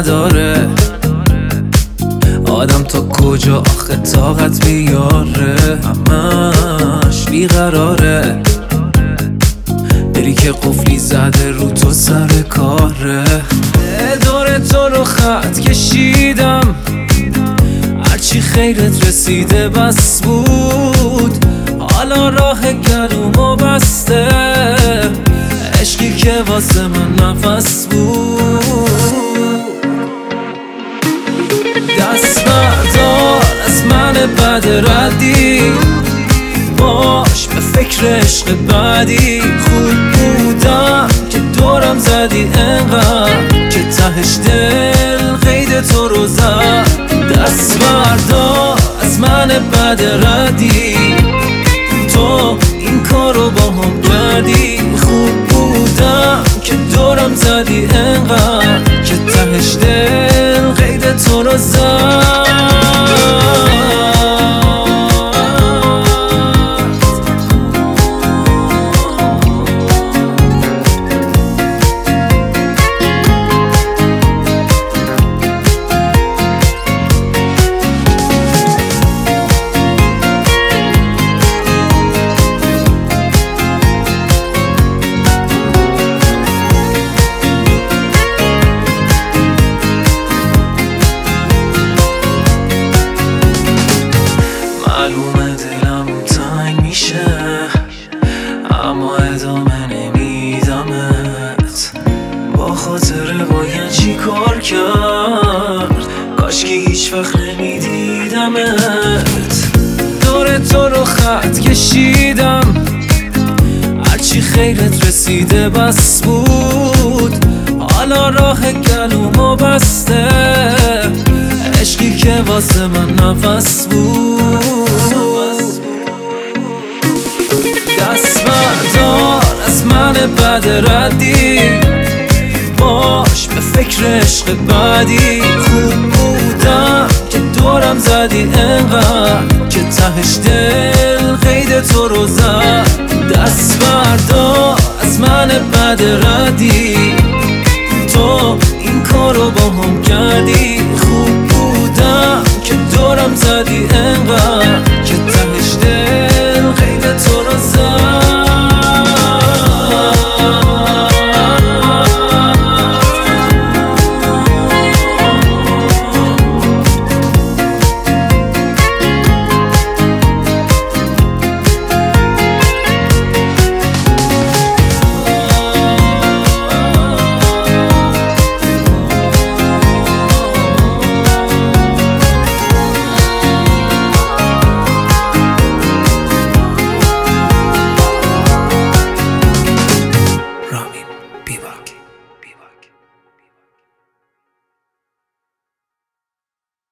نداره آدم تا کجا آخه طاقت بیاره همش بیقراره بری که قفلی زده رو تو سر کاره دور تو رو خط کشیدم هرچی خیرت رسیده بس بود حالا راه گلومو بسته عشقی که واسه من نفس بود دست بردار از من بد ردی باش به فکر عشق بعدی خوب بودم که دورم زدی انقدر که تهش دل قید تو رو زد دست بردار از من بد ردی تو این کارو با هم کردی خوب بودم که دورم زدی انقدر که تهش دل قید تو رو زد معلومه دلم تنگ میشه اما ادامه نمیدمت با خاطر باید چی کار کرد کاشکی هیچ وقت نمیدیدمت دور تو رو خط کشیدم هرچی خیرت رسیده بس بود حالا راه گلومو بسته عشقی که واسه من نفس بود دست بردار از من بد ردی باش به فکر عشق بعدی خوب بودم که دورم زدی انقدر که تهش دل قید تو رو زد دست بردار از من بد ردی تو این کارو با هم کردی